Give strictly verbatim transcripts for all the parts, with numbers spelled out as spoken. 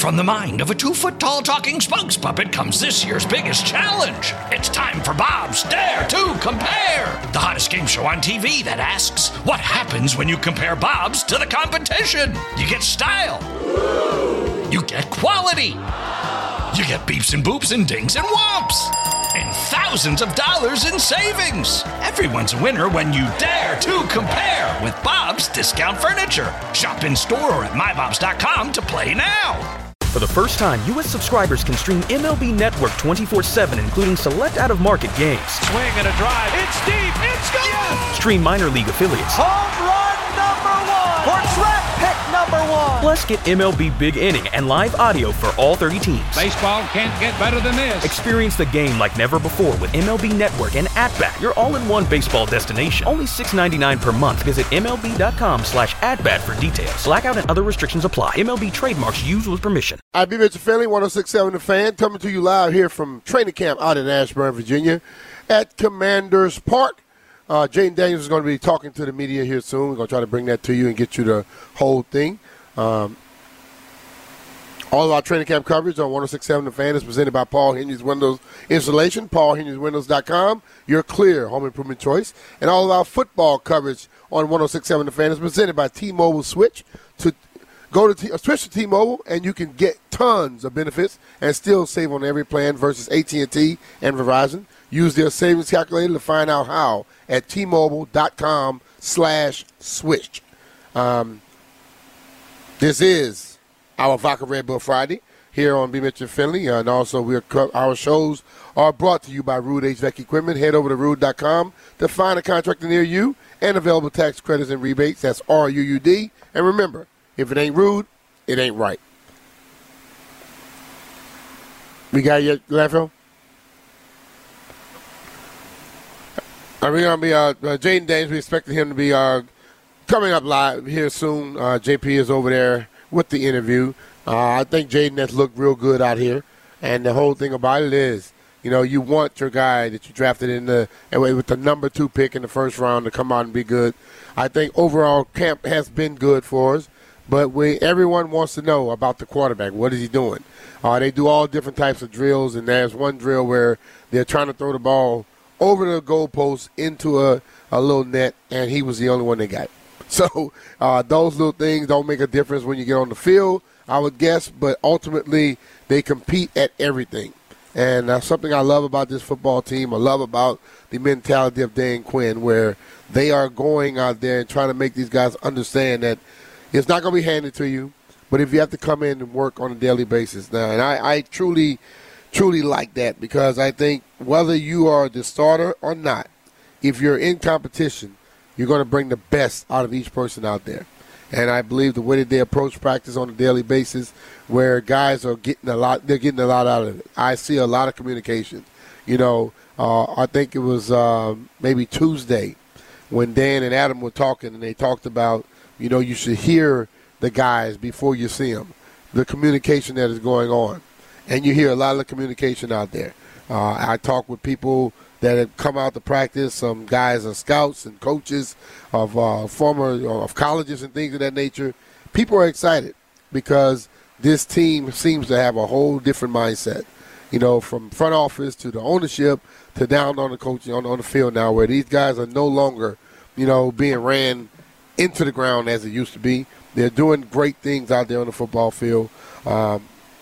From the mind of a two-foot-tall talking spokes puppet comes this year's biggest challenge. It's time for Bob's Dare to Compare, the hottest game show on T V that asks, what happens when you compare Bobs to the competition? You get style. You get quality. You get beeps and boops and dings and whomps. And thousands of dollars in savings. Everyone's a winner when you dare to compare with Bob's Discount Furniture. Shop in store or at my bobs dot com to play now. For the first time, U S subscribers can stream M L B Network twenty-four seven, including select out-of-market games. Swing and a drive. It's deep. It's gone. Yes! Stream minor league affiliates. Home run number one. Or track pick number one. Plus, get M L B Big Inning and live audio for all thirty teams. Baseball can't get better than this. Experience the game like never before with M L B Network and At-Bat, your all-in-one baseball destination. Only six dollars and ninety-nine cents per month. Visit M L B dot com slash at-bat for details. Blackout and other restrictions apply. M L B trademarks used with permission. I be Mitchell Finley, one oh six point seven The Fan, coming to you live here from training camp out in Ashburn, Virginia, at Commanders Park. Uh, Jaden Daniels is going to be talking to the media here soon. We're going to try to bring that to you and get you the whole thing. Um, all of our training camp coverage on one oh six point seven The Fan is presented by Paul Henry's Windows Installation, paul henrys windows dot com, your clear home improvement choice. And all of our football coverage on one oh six point seven The Fan is presented by T-Mobile Switch. To Go to T- switch to T-Mobile, and you can get tons of benefits and still save on every plan versus A T and T and Verizon. Use their savings calculator to find out how at T-Mobile dot com slash switch. Um, this is our Vodka Red Bull Friday here on B. Mitchell Finley, and also we're our shows are brought to you by Rude H V A C Equipment. Head over to rude dot com to find a contractor near you and available tax credits and rebates. That's R U U D. And remember, if it ain't rude, it ain't right. We got your Landfill? Are we going to be, uh, uh, Jaden Daniels, we expected him to be uh, coming up live here soon. Uh, J P is over there with the interview. Uh, I think Jaden has looked real good out here. And the whole thing about it is, you know, you want your guy that you drafted in the with the number two pick in the first round to come out and be good. I think overall camp has been good for us. But we, everyone wants to know about the quarterback. What is he doing? Uh, they do all different types of drills, and there's one drill where they're trying to throw the ball over the goalpost into a, a little net, and he was the only one they got. So uh, those little things don't make a difference when you get on the field, I would guess, but ultimately they compete at everything. And that's something I love about this football team. I love about the mentality of Dan Quinn, where they are going out there and trying to make these guys understand that it's not going to be handed to you, but if you have to come in and work on a daily basis now, and I, I truly, truly like that, because I think whether you are the starter or not, if you're in competition, you're going to bring the best out of each person out there. And I believe the way that they approach practice on a daily basis, where guys are getting a lot, they're getting a lot out of it. I see a lot of communication. You know, uh, I think it was uh, maybe Tuesday when Dan and Adam were talking, and they talked about, you know, you should hear the guys before you see them, the communication that is going on. And you hear a lot of the communication out there. Uh, I talk with people that have come out to practice. Some guys are scouts and coaches of uh, former of colleges and things of that nature. People are excited because this team seems to have a whole different mindset. You know, from front office to the ownership to down on the coaching on, on the field now, where these guys are no longer, you know, being ran into the ground as it used to be. They're doing great things out there on the football field. Um,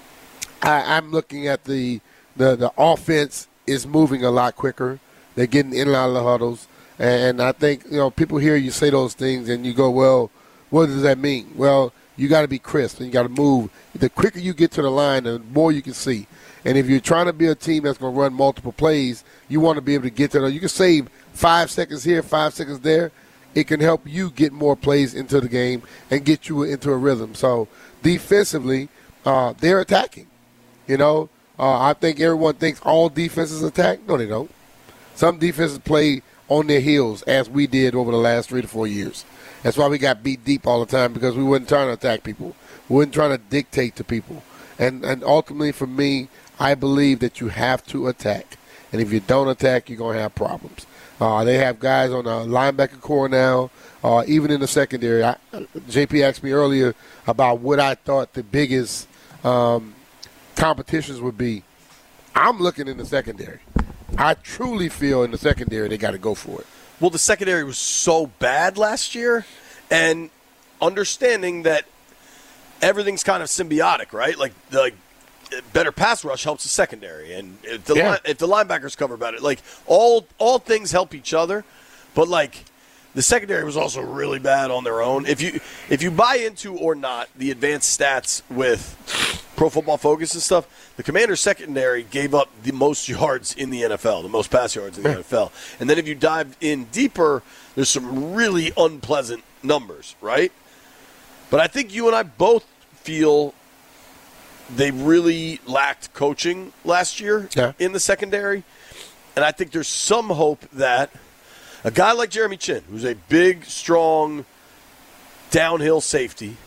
I, I'm looking at the, the the offense is moving a lot quicker. They're getting in and out of the huddles. And I think, you know, people hear you say those things and you go, well, what does that mean? Well, you got to be crisp and you got to move. The quicker you get to the line, the more you can see. And if you're trying to be a team that's going to run multiple plays, you want to be able to get to the – you can save five seconds here, five seconds there. It can help you get more plays into the game and get you into a rhythm. So defensively, uh, they're attacking. You know, uh, I think everyone thinks all defenses attack. No, they don't. Some defenses play on their heels, as we did over the last three to four years. That's why we got beat deep all the time, because we weren't trying to attack people. We weren't trying to dictate to people. And and ultimately, for me, I believe that you have to attack. And if you don't attack, you're going to have problems. Uh, they have guys on the linebacker core now, uh, even in the secondary. I, J P asked me earlier about what I thought the biggest um, competitions would be. I'm looking in the secondary. I truly feel in the secondary they got to go for it. Well, the secondary was so bad last year, and understanding that everything's kind of symbiotic, right? Like, like better pass rush helps the secondary, and if the Yeah. line, if the linebackers cover better, like all all things help each other. But like the secondary was also really bad on their own. If you if you buy into or not the advanced stats with Pro Football Focus and stuff, the Commanders' secondary gave up the most yards in the N F L, the most pass yards in the N F L. And then if you dive in deeper, there's some really unpleasant numbers, right? But I think you and I both feel they really lacked coaching last year Yeah. in the secondary. And I think there's some hope that a guy like Jeremy Chin, who's a big, strong, downhill safety,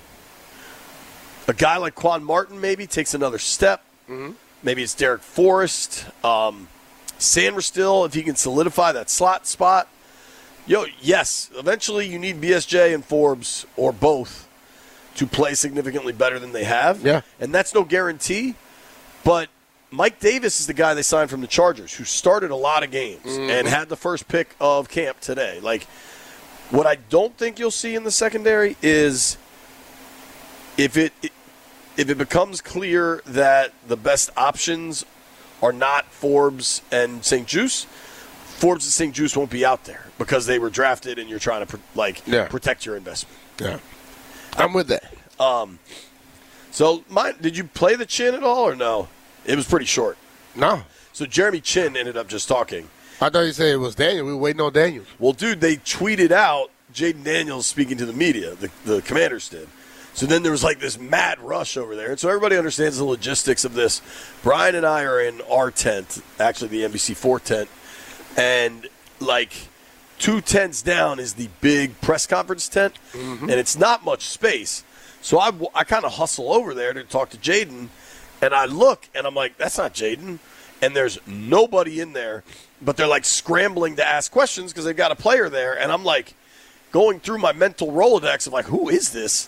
a guy like Quan Martin maybe takes another step. Mm-hmm. Maybe it's Derek Forrest. Um, Sanders still, if he can solidify that slot spot. Yo, yes, eventually you need B S J and Forbes or both to play significantly better than they have. Yeah. And that's no guarantee. But Mike Davis is the guy they signed from the Chargers who started a lot of games mm-hmm. and had the first pick of camp today. Like, what I don't think you'll see in the secondary is if it if it becomes clear that the best options are not Forbes and Saint Juste, Forbes and Saint Juste won't be out there because they were drafted and you're trying to like yeah. protect your investment. Yeah, I'm with that. Um, so, my, did you play the Chin at all or no? It was pretty short. No. So Jeremy Chin ended up just talking. I thought you said it was Daniel. We were waiting on Daniel. Well, dude, they tweeted out Jaden Daniels speaking to the media. The, the Commanders did. So then there was like this mad rush over there. And so everybody understands the logistics of this. Brian and I are in our tent, actually the N B C four tent. And like two tents down is the big press conference tent. Mm-hmm. And it's not much space. So I, I kind of hustle over there to talk to Jaden. And I look, and I'm like, that's not Jaden. And there's nobody in there. But they're like scrambling to ask questions because they've got a player there. And I'm like going through my mental Rolodex of like, who is this?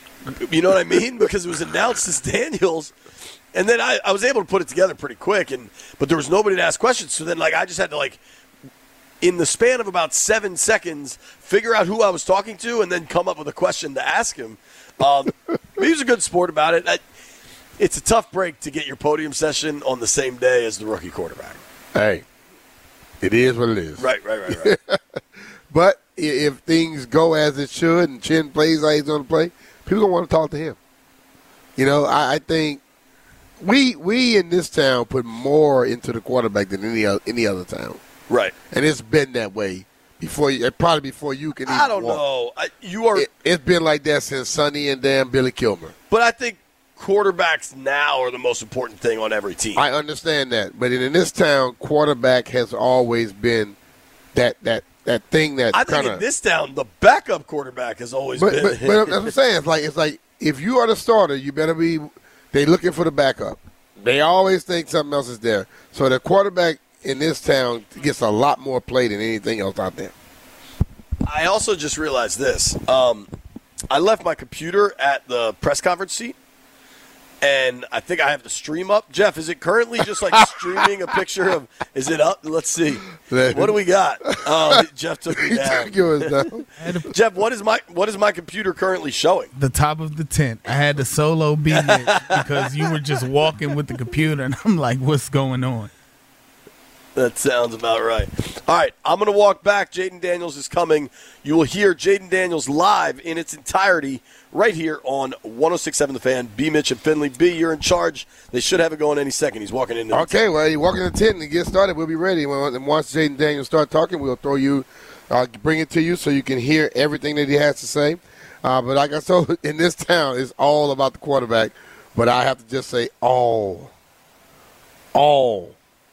You know what I mean? Because it was announced as Daniels. And then I, I was able to put it together pretty quick. And but there was nobody to ask questions. So then like I just had to like, in the span of about seven seconds, figure out who I was talking to and then come up with a question to ask him. Um, he was a good sport about it. I, it's a tough break to get your podium session on the same day as the rookie quarterback. Hey, it is what it is. Right, right, right, right. But if things go as it should and Chin plays like he's going to play, people don't want to talk to him. You know, I, I think we we in this town put more into the quarterback than any other, any other town. Right. And it's been that way before you, probably before you can even I don't walk. know. I, you are. It, it's been like that since Sonny and damn Billy Kilmer. But I think quarterbacks now are the most important thing on every team. I understand that. But in, in this town, quarterback has always been that that, that thing that I think kinda, in this town, the backup quarterback has always but, been. But, but that's what I'm saying. It's like, it's like if you are the starter, you better be – they looking for the backup. They always think something else is there. So the quarterback in this town gets a lot more play than anything else out there. I also just realized this. Um, I left my computer at the press conference seat, and I think I have the stream up. Jeff, is it currently just like streaming a picture of – is it up? Let's see. What do we got? Oh, Jeff took me down. Yours down. Jeff, what is my what is my computer currently showing? The top of the tent. I had to solo beat it because you were just walking with the computer, and I'm like, what's going on? That sounds about right. All right, I'm going to walk back. Jaden Daniels is coming. You will hear Jaden Daniels live in its entirety right here on one oh six point seven The Fan. B. Mitch and Finley. B, you're in charge. They should have it going any second. He's walking in. Okay, well, you walk in the tent and get started. We'll be ready. And once Jaden Daniels start talking, we'll throw you, uh, bring it to you so you can hear everything that he has to say. Uh, but like I said, in this town, it's all about the quarterback. But I have to just say all, all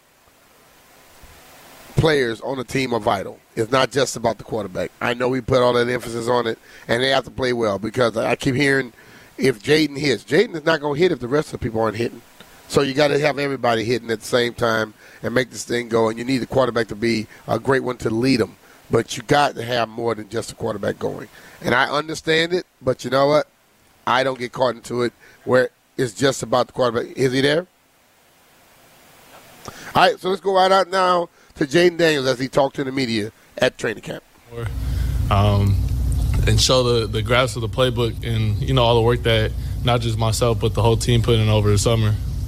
players on the team are vital. It's not just about the quarterback. I know we put all that emphasis on it, and they have to play well because I keep hearing if Jaden hits, Jaden is not going to hit if the rest of the people aren't hitting. So you got to have everybody hitting at the same time and make this thing go, and you need the quarterback to be a great one to lead them. But you got to have more than just the quarterback going. And I understand it, but you know what? I don't get caught into it where is just about the quarterback. Is he there? All right, so let's go right out now to Jayden Daniels as he talked to the media at training camp. Um, and show the, the grasp of the playbook and, you know, all the work that not just myself but the whole team put in over the summer.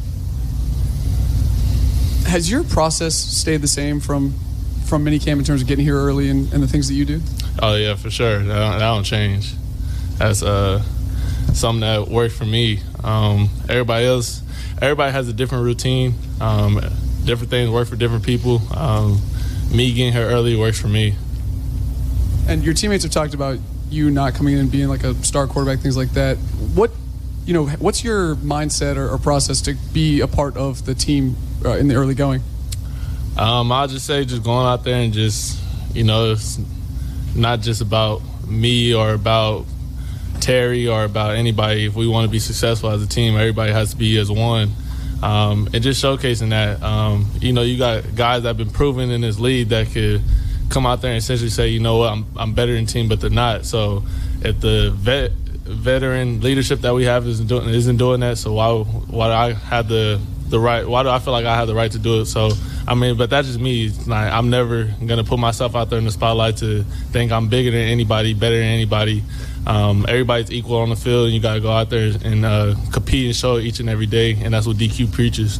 Has your process stayed the same from from minicamp in terms of getting here early and, and the things that you do? Oh, yeah, for sure. That don't, that don't change. That's uh, something that worked for me. Um, everybody else, everybody has a different routine. Um, different things work for different people. Um, me getting here early works for me. And your teammates have talked about you not coming in and being like a star quarterback, things like that. What, you know, what's your mindset or, or process to be a part of the team uh, in the early going? Um, I'll just say just going out there and just, you know, it's not just about me or about Terry or about anybody. If we want to be successful as a team, everybody has to be as one. Um, and just showcasing that, um, you know, you got guys that have been proven in this league that could come out there and essentially say, you know what, I'm I'm better than team, but they're not. So if the vet, veteran leadership that we have isn't doing, isn't doing that, so why why do I have the the right? Why do I feel like I have the right to do it? So I mean, but that's just me. Like, I'm never gonna put myself out there in the spotlight to think I'm bigger than anybody, better than anybody. Um, everybody's equal on the field, and you gotta go out there and uh, compete and show it each and every day, and that's what D Q preaches.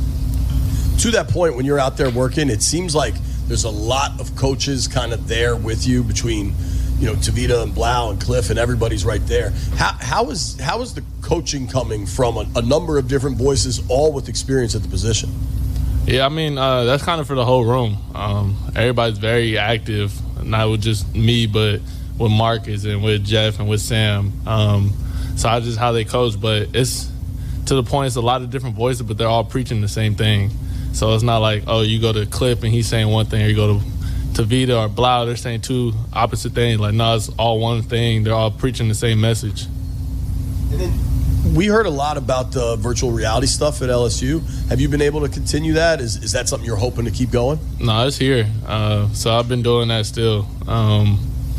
To that point, when you're out there working, it seems like there's a lot of coaches kind of there with you between, you know, Tavita and Blau and Cliff, and everybody's right there. How how is how is the coaching coming from a, a number of different voices, all with experience at the position? Yeah, I mean, uh, that's kind of for the whole room. Um, everybody's very active, not with just me, but with Marcus and with Jeff and with Sam. Um, so I just how they coach, but it's to the point it's a lot of different voices, but they're all preaching the same thing. So it's not like, oh, you go to Cliff and he's saying one thing, or you go to Tavita or Blau, they're saying two opposite things. Like, no, it's all one thing. They're all preaching the same message. And then we heard a lot about the virtual reality stuff at L S U. Have you been able to continue that? Is is that something you're hoping to keep going? No, it's here. Uh, so I've been doing that still. Um,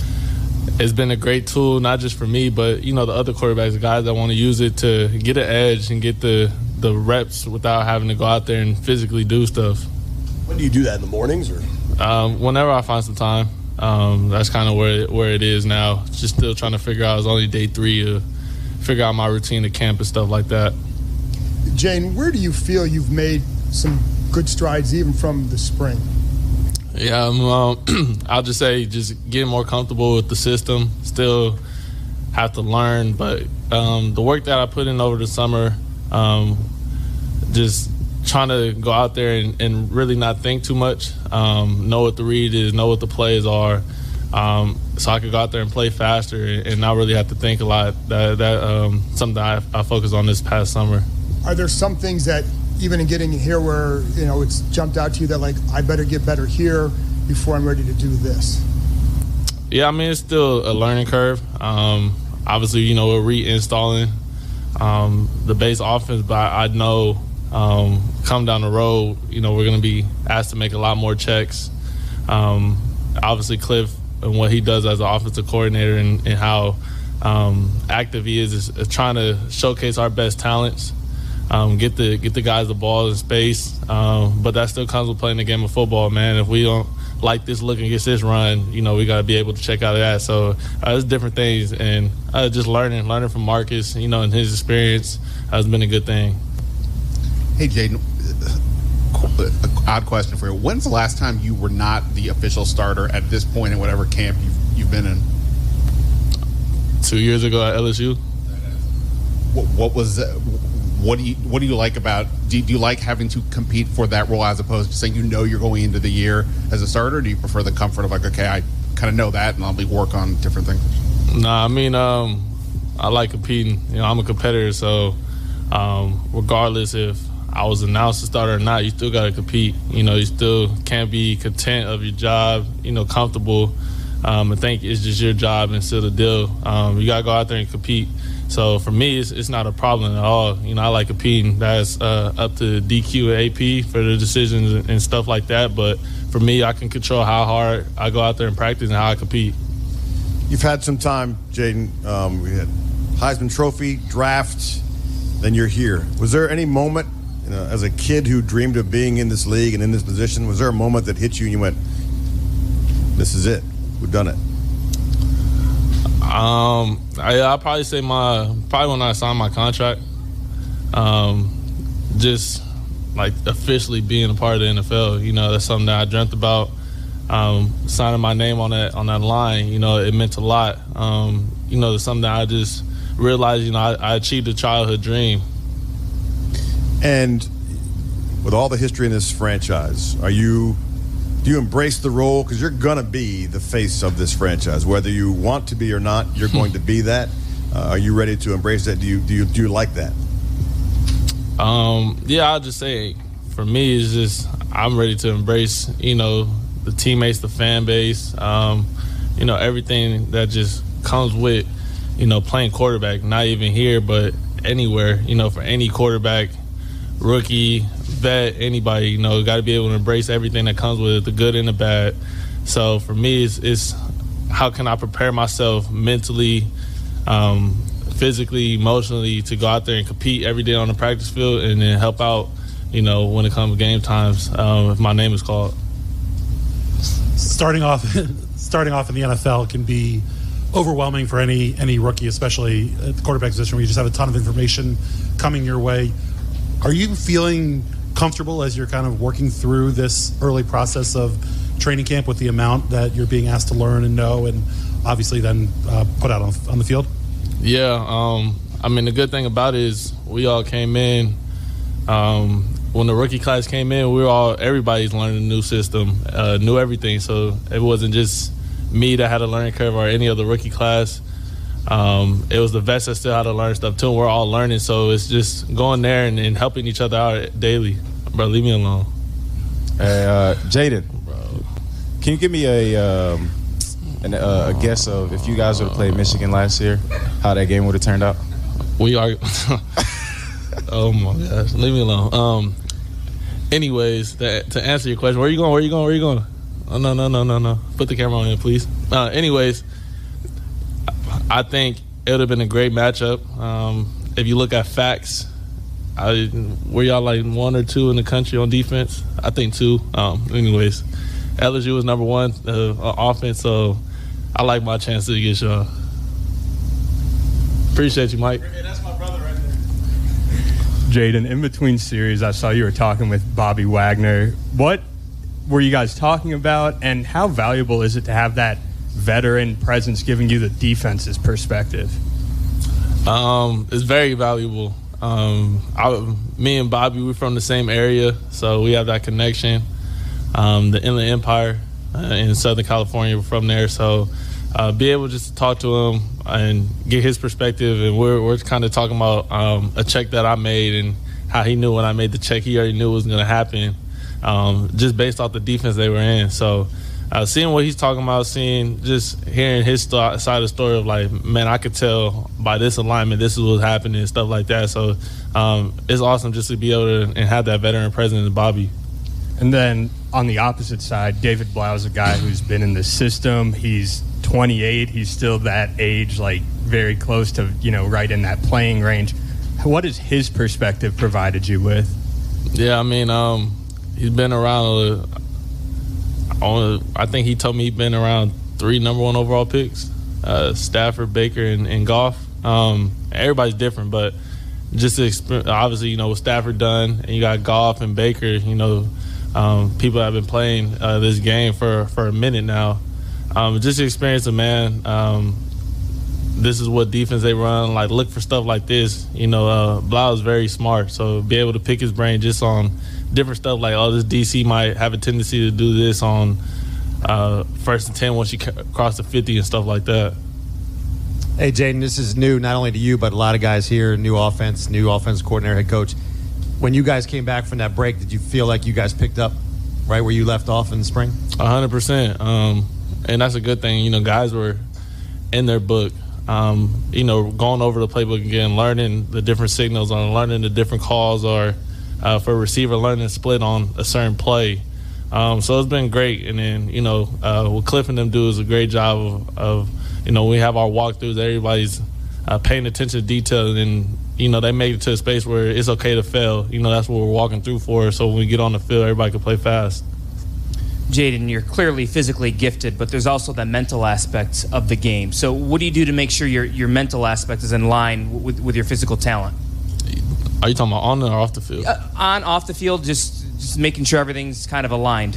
it's been a great tool, not just for me, but, you know, the other quarterbacks, the guys that want to use it to get an edge and get the, the reps without having to go out there and physically do stuff. When do you do that, in the mornings? Or um, whenever I find some time. Um, that's kind of where, where it is now. Just still trying to figure out. It's only day three to figure out my routine at camp and stuff like that. Jane, where do you feel you've made some good strides even from the spring? Yeah, um, um, I'll just say just getting more comfortable with the system. Still have to learn, but um, the work that I put in over the summer, um, just trying to go out there and, and really not think too much, um, know what the read is, know what the plays are, um, so I could go out there and play faster and not really have to think a lot. That, that um, something that I, I focused on this past summer. Are there some things that, even in getting here where, you know, it's jumped out to you that, like, I better get better here before I'm ready to do this? Yeah, I mean, it's still a learning curve. Um, obviously, you know, we're reinstalling um, the base offense, but I know um, come down the road, you know, we're going to be asked to make a lot more checks. Um, obviously, Cliff and what he does as an offensive coordinator and, and how um, active he is, is is trying to showcase our best talents. Um, get the get the guys the ball in space, um, but that still comes with playing the game of football, man. If we don't like this look and get this run, you know, we got to be able to check out of that. So uh, there's different things, and uh, just learning, learning from Marcus, you know, and his experience has been a good thing. Hey, Jayden, odd question for you. When's the last time you were not the official starter at this point in whatever camp you've, you've been in? Two years ago at L S U. What, what was uh, what do you what do you like about do you, do you like having to compete for that role as opposed to saying you know you're going into the year as a starter? Or do you prefer the comfort of like, okay, I kind of know that and I'll be work on different things? Nah, I mean, um, I like competing. You know, I'm a competitor, so um, regardless if I was announced a starter or not, you still got to compete. You know, you still can't be content of your job, you know, comfortable. Um, I think it's just your job and still the deal. Um, you got to go out there and compete. So for me, it's, it's not a problem at all. You know, I like competing. That's uh, up to D Q and A P for the decisions and, and stuff like that. But for me, I can control how hard I go out there and practice and how I compete. You've had some time, Jayden. Um, we had Heisman Trophy, draft. then you're here. Was there any moment, you know, as a kid who dreamed of being in this league and in this position, was there a moment that hit you and you went, this is it, we've done it? Um, I, I'll probably say my probably when I signed my contract, um, just like officially being a part of the N F L. You know, that's something that I dreamt about. Um, signing my name on that on that line, you know, it meant a lot. Um, you know, it's something that I just realized. You know, I, I achieved a childhood dream. And with all the history in this franchise, are you? Do you embrace the role? Because you're going to be the face of this franchise. Whether you want to be or not, you're going to be that. Uh, are you ready to embrace that? Do you do you, do you like that? Um, yeah, I'll just say for me, it's just I'm ready to embrace, you know, the teammates, the fan base, um, you know, everything that just comes with, you know, playing quarterback, not even here, but anywhere, you know, for any quarterback, rookie, vet, anybody, you know, got to be able to embrace everything that comes with it, the good and the bad. So for me, it's, it's how can I prepare myself mentally, um, physically, emotionally to go out there and compete every day on the practice field and then help out, you know, when it comes to game times um, if my name is called. Starting off, starting off in the N F L can be overwhelming for any any rookie, especially at the quarterback position where you just have a ton of information coming your way. Are you feeling comfortable as you're kind of working through this early process of training camp with the amount that you're being asked to learn and know and obviously then uh, put out on, on the field? Yeah. Um, I mean, the good thing about it is we all came in. Um, when the rookie class came in, we were all, everybody's learning a new system, uh, knew everything. So it wasn't just me that had a learning curve or any other rookie class. Um, it was the vets that still had to learn stuff too. And we're all learning, so it's just going there and, and helping each other out daily. Bro, leave me alone. Hey, uh, Jaden, can you give me a um, an, uh, a guess of if you guys would have played Michigan last year, how that game would have turned out? We are. Oh my gosh, leave me alone. Um. Anyways, to, to answer your question, where are you going? Where are you going? Where are you going? Oh no, no, no, no, no. Put the camera on here, please. Uh, anyways. I think it would have been a great matchup. Um, if you look at facts, I, were y'all like one or two in the country on defense? I think two. Um, anyways, L S U was number one uh, offense, so I like my chances against y'all. Appreciate you, Mike. Hey, that's my brother right there. Jaden, in between series, I saw you were talking with Bobby Wagner. What were you guys talking about, and how valuable is it to have that veteran presence giving you the defense's perspective? Um, it's very valuable. Um, I, me and Bobby, we're from the same area, so we have that connection. Um, the Inland Empire uh, in Southern California, we're from there, so uh, be able just to talk to him and get his perspective. And we're we're kind of talking about um, a check that I made and how he knew when I made the check, he already knew it was going to happen, um, just based off the defense they were in. So. Uh, seeing what he's talking about, seeing, just hearing his st- side of the story of like, man, I could tell by this alignment, this is what's happening and stuff like that. So um, it's awesome just to be able to and have that veteran presence in Bobby. And then on the opposite side, David Blau is a guy who's been in the system. He's twenty-eight. He's still that age, like very close to, you know, right in that playing range. What has his perspective provided you with? Yeah, I mean, um, he's been around. Uh, I think he told me he'd been around three number one overall picks, uh, Stafford, Baker, and, and Goff. Um, everybody's different, but just to experience, obviously, you know, with Stafford done, and you got Goff and Baker, you know, um, people have been playing uh, this game for, for a minute now. Um, just to experience it, man, um, this is what defense they run. Like, look for stuff like this. You know, uh, Blau is very smart, so be able to pick his brain just on different stuff like, oh, this D C might have a tendency to do this on uh, first and ten once you cross the fifty and stuff like that. Hey, Jaden, this is new not only to you, but a lot of guys here, new offense, new offense coordinator, head coach. When you guys came back from that break, did you feel like you guys picked up right where you left off in the spring? one hundred percent. Um, and that's a good thing. You know, guys were in their book, um, you know, going over the playbook again, learning the different signals on learning the different calls or Uh, for a receiver, learning to split on a certain play. Um, so it's been great. And then, you know, uh, what Cliff and them do is a great job of, of you know, we have our walkthroughs. Everybody's uh, paying attention to detail. And you know, they make it to a space where it's okay to fail. You know, that's what we're walking through for. So when we get on the field, everybody can play fast. Jaden, you're clearly physically gifted, but there's also the mental aspect of the game. So what do you do to make sure your, your mental aspect is in line with, with your physical talent? Are you talking about on or off the field? Uh, on, off the field, just, just making sure everything's kind of aligned.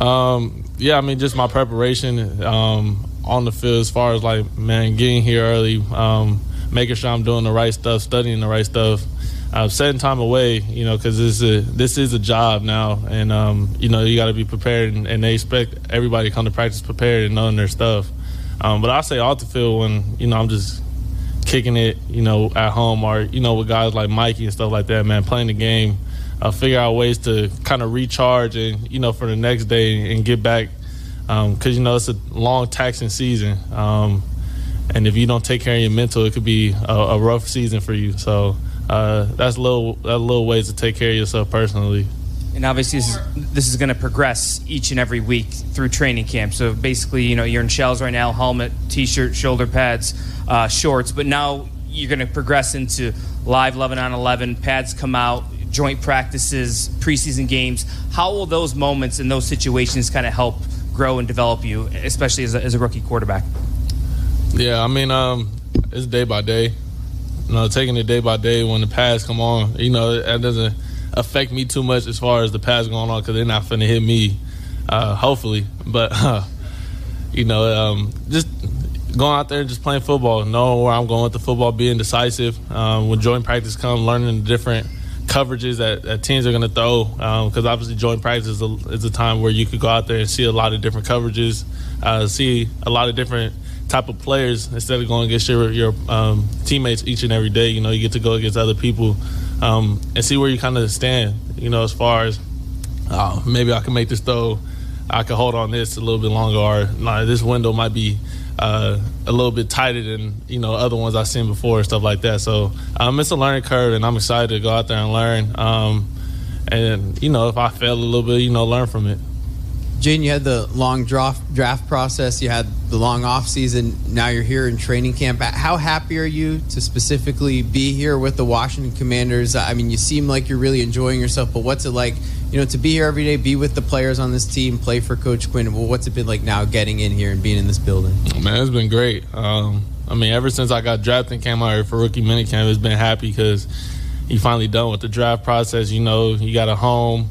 Um, yeah, I mean, just my preparation um, on the field as far as, like, man, getting here early, um, making sure I'm doing the right stuff, studying the right stuff, uh, setting time away, you know, because this, this is a job now. And, um, you know, you got to be prepared, and, and they expect everybody to come to practice prepared and knowing their stuff. Um, but I say off the field when, you know, I'm just kicking it, you know, at home or, you know, with guys like Mikey and stuff like that, man, playing the game, uh, figure out ways to kind of recharge and, you know, for the next day and get back. Because, um, you know, it's a long, taxing season. Um, and if you don't take care of your mental, it could be a, a rough season for you. So uh, that's little, that's little ways to take care of yourself personally. And obviously this is, this is going to progress each and every week through training camp. So basically, you know, you're in shells right now, helmet, T-shirt, shoulder pads, uh, shorts. But now you're going to progress into live eleven on eleven, pads come out, joint practices, preseason games. How will those moments and those situations kind of help grow and develop you, especially as a, as a rookie quarterback? Yeah, I mean, um, it's day by day. You know, taking it day by day when the pads come on, you know, that doesn't affect me too much as far as the pads going on because they're not finna hit me, uh, hopefully. But, uh, you know, um, just going out there and just playing football, knowing where I'm going with the football, being decisive. Um, when joint practice comes, learning the different coverages that, that teams are going to throw, because um, obviously joint practice is a, is a time where you could go out there and see a lot of different coverages, uh, see a lot of different type of players instead of going against your, your um, teammates each and every day. You know, you get to go against other people um, and see where you kind of stand, you know, as far as uh, maybe I can make this throw, I can hold on this a little bit longer, or nah, this window might be uh, a little bit tighter than, you know, other ones I've seen before and stuff like that. So um, it's a learning curve, and I'm excited to go out there and learn. Um, and, you know, if I fail a little bit, you know, learn from it. Jaden, you had the long draft draft process, you had the long off season, now you're here in training camp. How happy are you to specifically be here with the Washington Commanders? I mean, you seem like you're really enjoying yourself, but what's it like, you know, to be here every day, be with the players on this team, play for Coach Quinn? Well, what's it been like now getting in here and being in this building? Man, it's been great. Um, I mean, ever since I got drafted and came out here for rookie minicamp, it's been happy because you finally done with the draft process. You know, you got a home.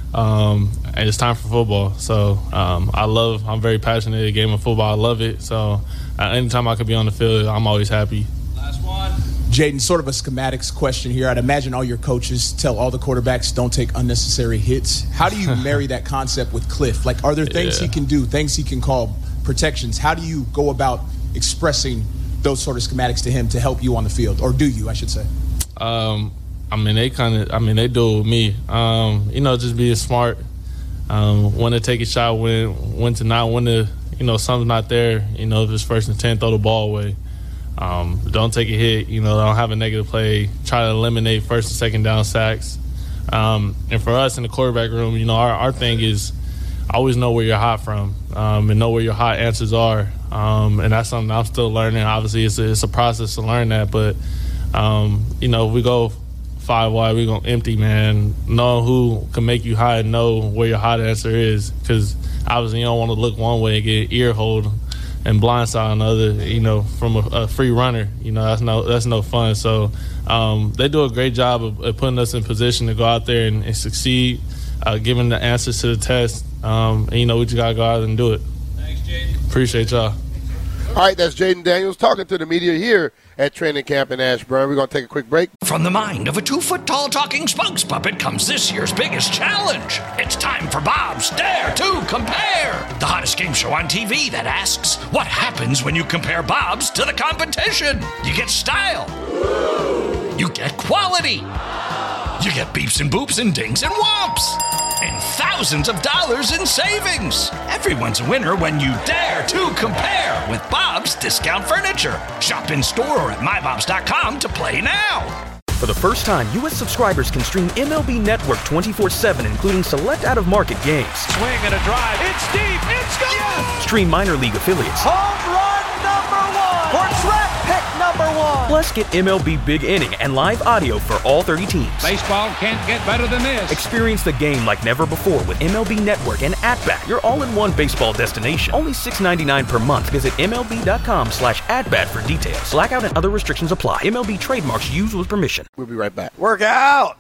Um, and it's time for football. So um, I love, I'm very passionate in the game of football. I love it. So uh, anytime I could be on the field, I'm always happy. Last one. Jaden, sort of a schematics question here. I'd imagine all your coaches tell all the quarterbacks don't take unnecessary hits. How do you marry that concept with Cliff? Like, are there things yeah. he can do, things he can call protections? How do you go about expressing those sort of schematics to him to help you on the field? Or do you, I should say? Um, I mean, they kind of, I mean, they do it with me. Um, you know, just being smart, um, when to take a shot, when, when to not, when to, you know, something's not there, you know, if it's first and ten, throw the ball away. Um, don't take a hit, you know, don't have a negative play, try to eliminate first and second down sacks. Um, and for us in the quarterback room, you know, our, our thing is always know where you're hot from, um, and know where your hot answers are. Um, and that's something I'm still learning. Obviously, it's a, it's a process to learn that, but, um, you know, if we go five wide, we're going to empty, man. Know who can make you hot and know where your hot answer is, because obviously you don't want to look one way and get ear hold and blindside another, you know, from a, a free runner. You know, that's no that's no fun. So um, they do a great job of, of putting us in position to go out there and, and succeed, uh, giving the answers to the test. Um, and, you know, we just got to go out and do it. Thanks, Jaden. Appreciate y'all. All right, that's Jaden Daniels talking to the media here at training camp in Ashburn. We're going to take a quick break. From the mind of a two-foot-tall talking spokes puppet comes this year's biggest challenge. It's time for Bob's Dare to Compare, the hottest game show on T V that asks, what happens when you compare Bob's to the competition? You get style. You get quality. You get beeps and boops and dings and whomps. And thousands of dollars in savings. Everyone's a winner when you dare to compare with Bob's Discount Furniture. Shop in store or at my bobs dot com to play now. For the first time, U S subscribers can stream M L B Network twenty-four seven, including select out-of-market games. Swing and a drive. It's deep. It's gone. Stream minor league affiliates. Home run number one. Or track pick number number one. Plus, get M L B Big Inning and live audio for all thirty teams. Baseball can't get better than this. Experience the game like never before with M L B Network and At-Bat, your all-in-one baseball destination. Only six dollars and ninety-nine cents per month. Visit M L B dot com slash at-bat for details. Blackout and other restrictions apply. M L B trademarks used with permission. We'll be right back. Work out.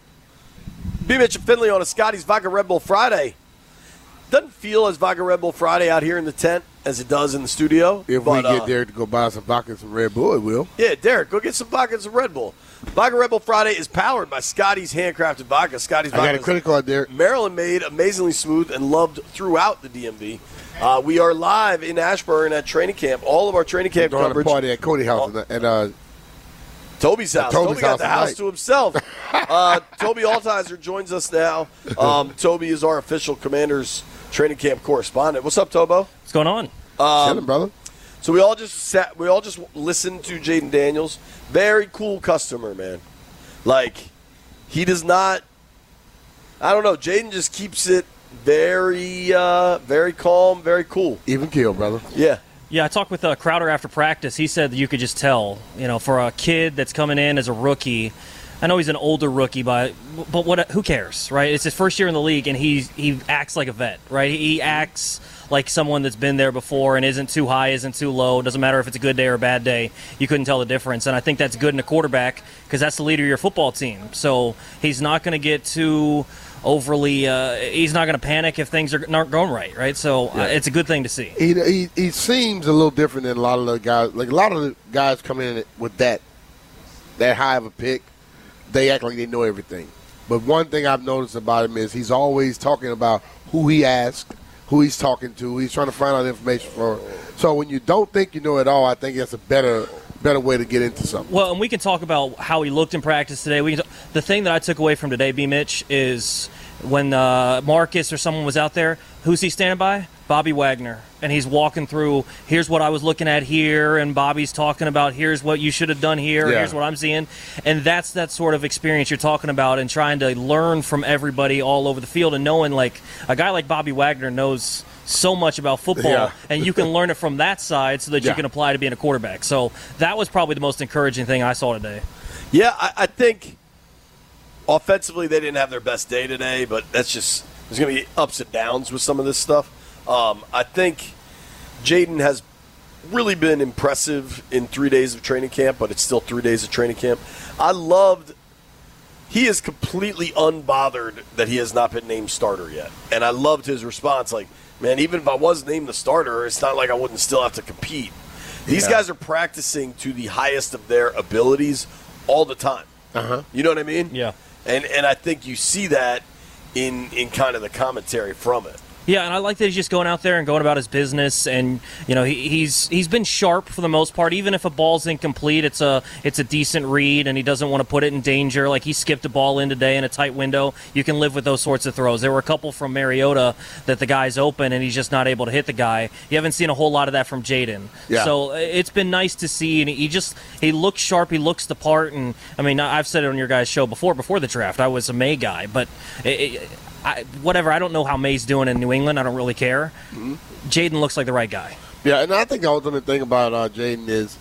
B. Mitch and Finley on a Scotty's Vodka Red Bull Friday. Doesn't feel as Vodka Red Bull Friday out here in the tent as it does in the studio. If but, we get uh, there to go buy some vodka and some Red Bull, it will. Yeah, Derek, go get some vodka and some Red Bull. Vodka Red Bull Friday is powered by Scotty's handcrafted vodka. Scotty's I vodka. got a credit card, Derek. Maryland made, amazingly smooth, and loved throughout the D M V. Uh, we are live in Ashburn at training camp. All of our training camp We're going coverage. to party at Cody House Oh. and uh, Toby's house. Toby's Toby got house the house tonight. to himself. uh, Toby Altizer joins us now. Um, Toby is our official Commanders training camp correspondent. What's up, Tobo? What's going on? Um, Chilling, brother. So we all just sat. We all just listened to Jaden Daniels. Very cool customer, man. Like he does not. I don't know. Jaden just keeps it very, uh, very calm, very cool. Even keel, brother. Yeah. Yeah, I talked with uh, Crowder after practice. He said that you could just tell, you know, for a kid that's coming in as a rookie. I know he's an older rookie, but but what? Who cares, right? It's his first year in the league, and he he acts like a vet, right? He acts like someone that's been there before and isn't too high, isn't too low. Doesn't matter if it's a good day or a bad day. You couldn't tell the difference, and I think that's good in a quarterback because that's the leader of your football team. So he's not going to get too overly. Uh, he's not going to panic if things are not going right, right? So uh, Yeah. it's a good thing to see. He, he he seems a little different than a lot of the guys. Like a lot of the guys come in with that that high of a pick, they act like they know everything. But one thing I've noticed about him is he's always talking about who he asked, who he's talking to. He's trying to find out information for. So when you don't think you know it all, I think that's a better better way to get into something. Well, and we can talk about how he looked in practice today. We can t- the thing that I took away from today, B. Mitch, is when uh, Marcus or someone was out there, who's he standing by? Bobby Wagner. And he's walking through, here's what I was looking at here, and Bobby's talking about, here's what you should have done here, Yeah. here's what I'm seeing. And that's that sort of experience you're talking about and trying to learn from everybody all over the field and knowing, like, a guy like Bobby Wagner knows so much about football, Yeah. and you can learn it from that side so that you Yeah. can apply to being a quarterback. So that was probably the most encouraging thing I saw today. Yeah, I, I think offensively they didn't have their best day today, but that's just there's going to be ups and downs with some of this stuff. Um, I think Jaden has really been impressive in three days of training camp, but it's still three days of training camp. I loved he is completely unbothered that he has not been named starter yet, and I loved his response. Like, man, even if I was named the starter, it's not like I wouldn't still have to compete. These Yeah. guys are practicing to the highest of their abilities all the time. Uh-huh. You know what I mean? Yeah. And and I think you see that in in kind of the commentary from it. Yeah, and I like that he's just going out there and going about his business, and you know he, he's he's been sharp for the most part. Even if a ball's incomplete, it's a it's a decent read, and he doesn't want to put it in danger. Like he skipped a ball in today in a tight window. You can live with those sorts of throws. There were a couple from Mariota that the guy's open, and he's just not able to hit the guy. You haven't seen a whole lot of that from Jaden. Yeah. So it's been nice to see, and he just he looks sharp. He looks the part, and I mean I've said it on your guys' show before. Before the draft, I was a May guy, but. It, it, I, whatever, I don't know how May's doing in New England. I don't really care. Mm-hmm. Jaden looks like the right guy. Yeah, and I think the ultimate thing about uh, Jaden is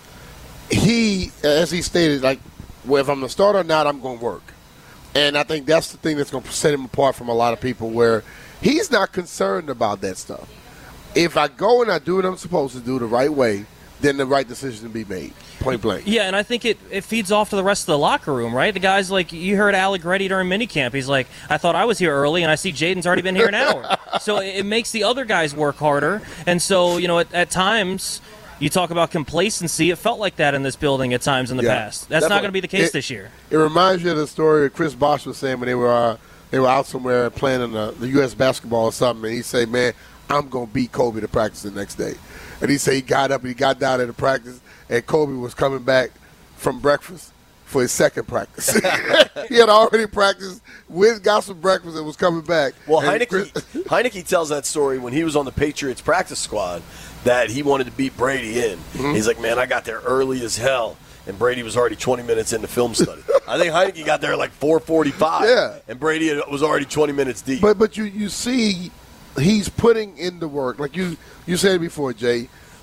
he, as he stated, like, well, if I'm the starter or not, I'm going to work. And I think that's the thing that's going to set him apart from a lot of people where he's not concerned about that stuff. If I go and I do what I'm supposed to do the right way, then the right decision to be made, point blank. Yeah, and I think it, it feeds off to the rest of the locker room, right? The guys, like, you heard Allegretti during minicamp. He's like, I thought I was here early, and I see Jaden's already been here an hour. So it, it makes the other guys work harder. And so, you know, at, at times, you talk about complacency. It felt like that in this building at times in the Yeah, past. That's not definitely. going to be the case It- this year. It reminds you of the story Chris Bosh was saying when they were uh, they were out somewhere playing in the, the U S basketball or something, and he said, man, I'm going to beat Kobe to practice the next day. And he said he got up and he got down at the practice, and Kobe was coming back from breakfast for his second practice. He had already practiced, with, got some breakfast, and was coming back. Well, And Heineke, Chris- Heineke tells that story when he was on the Patriots practice squad that he wanted to beat Brady in. Mm-hmm. He's like, man, I got there early as hell, and Brady was already twenty minutes into film study. I think Heineke got there at like four forty-five, Yeah. and Brady was already twenty minutes deep. But but you, you see he's putting in the work. Like you, you said before, Jay,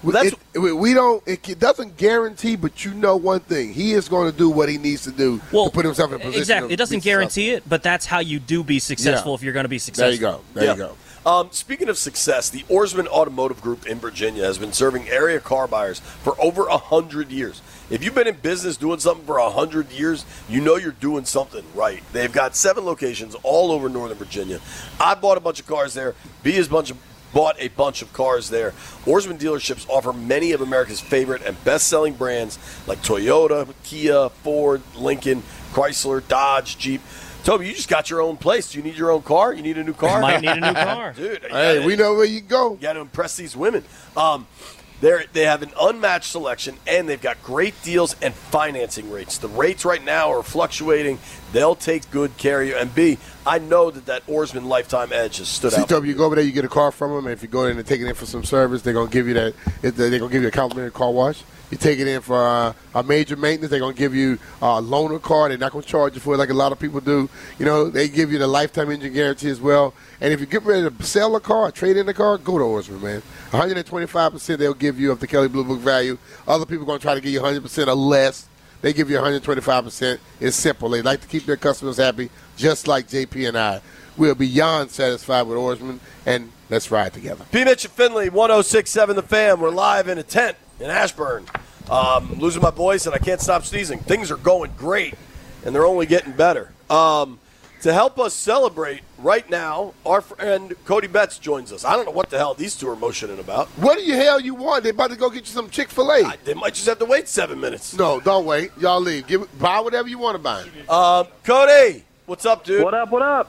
It, it, we don't. It doesn't guarantee, but you know one thing: he is going to do what he needs to do to put himself in a position. Exactly. It doesn't guarantee it, but that's how you do be successful Yeah. if you're going to be successful. There you go. There Yeah. you go. Um, speaking of success, the Oarsman Automotive Group in Virginia has been serving area car buyers for over a hundred years. If you've been in business doing something for a hundred years, you know you're doing something right. They've got seven locations all over Northern Virginia. I bought a bunch of cars there. B has bunch of, bought a bunch of cars there. Oarsman dealerships offer many of America's favorite and best-selling brands like Toyota, Kia, Ford, Lincoln, Chrysler, Dodge, Jeep. Toby, you just got your own place. Do you need your own car? You need a new car? Might need a new car. Dude, you Hey, gotta- we know where you go. You got to impress these women. Um, they they have an unmatched selection, and they've got great deals and financing rates. The rates right now are fluctuating. They'll take good care of you. And B, I know that that Oarsman Lifetime Edge has stood See, out. Toby, you go over there, you get a car from them, and if you go in and take it in for some service, they're gonna give you that. They're gonna give you a complimentary car wash. You take it in for uh, a major maintenance, they're gonna give you a loaner car. They're not gonna charge you for it like a lot of people do. You know, they give you the lifetime engine guarantee as well. And if you get ready to sell a car, trade in a car, go to Oarsman, man. one hundred twenty-five percent they'll give you of the Kelley Blue Book value. Other people are gonna try to give you one hundred percent or less. They give you one hundred twenty-five percent. It's simple. They like to keep their customers happy, just like J P and I. We're beyond satisfied with Oarsman, and let's ride together. P. Mitch and Finley, one oh six point seven The Fan. We're live in a tent in Ashburn. Um, losing my voice, and I can't stop sneezing. Things are going great, and they're only getting better. Um, to help us celebrate right now, our friend Cody Betts joins us. I don't know what the hell these two are motioning about. What the hell you want? They're about to go get you some Chick-fil-A. They might just have to wait seven minutes. No, don't wait. Y'all leave. Give it, buy whatever you want to buy. Um, Cody, what's up, dude? What up, what up?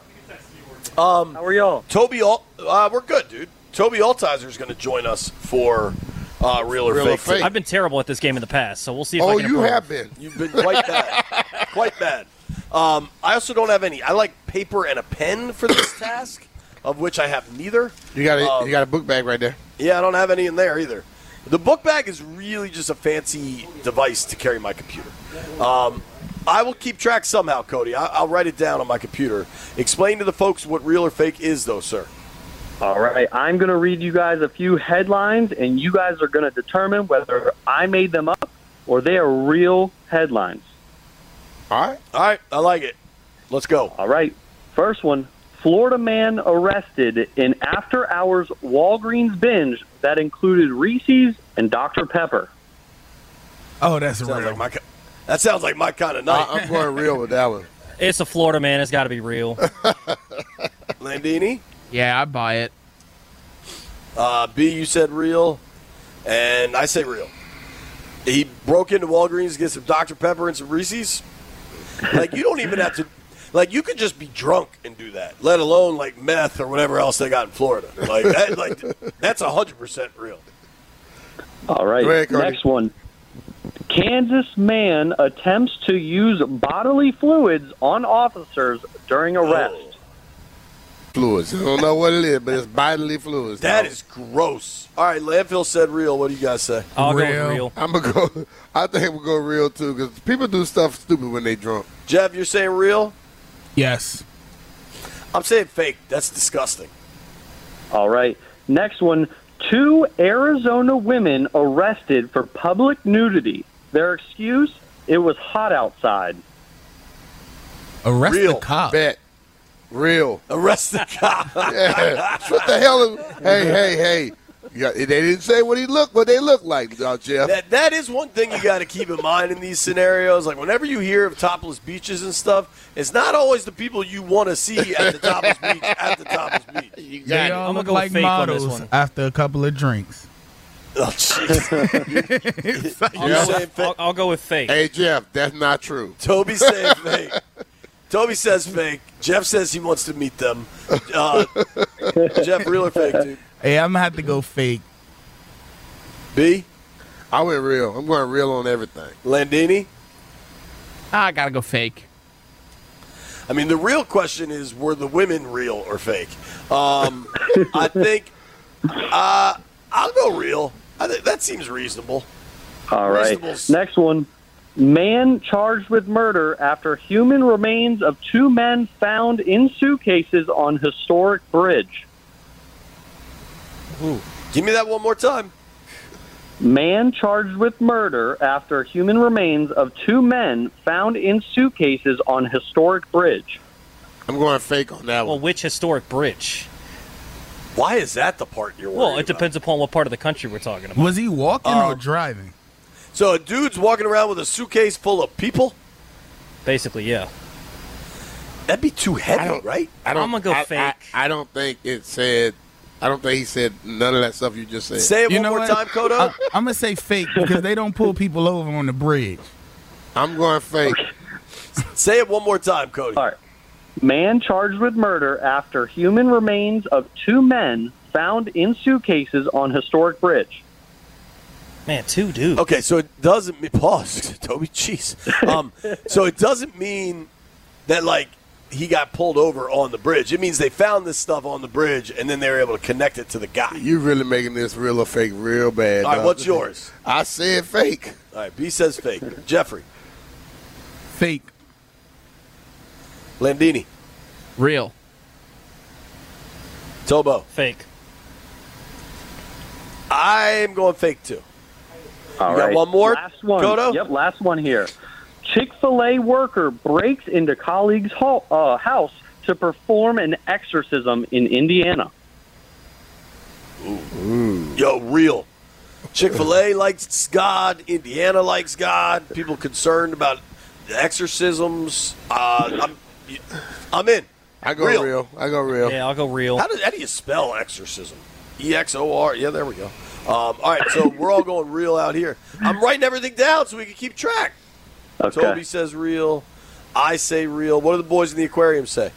Um, How are y'all? Toby, Al- uh, we're good, dude. Toby Altizer is going to join us for uh, Real or Real or Fake. Fake. I've been terrible at this game in the past, so we'll see if Oh, I can you improve. have been. You've been quite bad. Quite bad. Um, I also don't have any. I like paper and a pen for this task, of which I have neither. You got a, Um, you got a book bag right there. Yeah, I don't have any in there either. The book bag is really just a fancy device to carry my computer. Um, I will keep track somehow, Cody. I- I'll write it down on my computer. Explain to the folks what Real or Fake is, though, sir. All right, I'm going to read you guys a few headlines, and you guys are going to determine whether I made them up or they are real headlines. All right. All right, I like it. Let's go. All right, first one. Florida man arrested in after-hours Walgreens binge that included Reese's and Doctor Pepper. Oh, that's Sounds real. like my, ki- that sounds like my kind of night. I, I'm going real with that one. It's a Florida man. It's got to be real. Landini? Yeah, I buy it. Uh, B, you said real, and I say real. He broke into Walgreens to get some Doctor Pepper and some Reese's. Like, you don't even have to, like, you could just be drunk and do that, let alone, like, meth or whatever else they got in Florida. Like, that, like that's one hundred percent real. All right, Go ahead, Cody. next one. Kansas man attempts to use bodily fluids on officers during arrest. Oh, Fluids. I don't know what it is, but it's bodily fluids. that dog. is gross. All right, Landfill said real. What do you guys say? I'll go Real. with real. I'm gonna go. I think we'll go real too, because people do stuff stupid when they drunk. Jeff, you're saying real? Yes. I'm saying fake. That's disgusting. All right, next one. Two Arizona women arrested for public nudity. Their excuse? It was hot outside. Arrest Real. the cop. Bet. Real. Arrest the cop. Yeah. What the hell? Is, hey, hey, hey. You got, they didn't say what he looked, what they look like, uh, Jeff. That that is one thing you got to keep in mind in these scenarios. Like whenever you hear of topless beaches and stuff, it's not always the people you want to see at the topless beach at the topless beach. You got They it. all I'm gonna look go with like fake on this models one. after a couple of drinks. Oh, jeez. I'll, You're go saying with, fake. I'll, I'll go with fake. Hey, Jeff, that's not true. Toby saying fake. Toby says fake. Jeff says he wants to meet them. Uh, Jeff, real or fake, dude? Hey, I'm gonna have to go fake. B? I went real. I'm going real on everything. Landini? I gotta go fake. I mean, the real question is, were the women real or fake? Um, I think uh, I'll go real. I think that seems reasonable. All right. Reasonable's- Next one. Man charged with murder after human remains of two men found in suitcases on historic bridge. Ooh. Give me that one more time. Man charged with murder after human remains of two men found in suitcases on historic bridge. I'm going fake on that one. Well, which historic bridge? Why is that the part you're worried Well, it depends upon what part of the country we're talking about. Was he walking or Um, driving? So a dude's walking around with a suitcase full of people? Basically, yeah. That'd be too heavy, I don't- right? I don't, I'm gonna go I, fake. I, I don't think it said. I don't think he said none of that stuff you just said. Say it You one know more what? time, Kodo. I, I'm gonna say fake because they don't pull people over on the bridge. I'm going fake. Say it one more time, Cody. All right. Man charged with murder after human remains of two men found in suitcases on historic bridge. Man, two dudes. Okay, so it doesn't mean pause, Toby. Jeez. Um, so it doesn't mean that like he got pulled over on the bridge. It means they found this stuff on the bridge and then they were able to connect it to the guy. You really making this real or fake real bad. All right, dog. what's yours? I said fake. All right, B says fake. Jeffrey. Fake. Landini. Real. Tobo. Fake. I'm going fake too. All You got right. one more, Last one. Kodo? Yep, last one here. Chick-fil-A worker breaks into colleague's ho- uh, house to perform an exorcism in Indiana. Ooh. Yo, real. Chick-fil-A likes God. Indiana likes God. People concerned about exorcisms. Uh, I'm, I'm in. I go real. real. I go real. Yeah, I'll go real. How do, how do you spell exorcism? E X O R. Yeah, there we go. Um, all right, so we're all going real out here. I'm writing everything down so we can keep track. Okay. Toby says real. I say real. What do the boys in the aquarium say?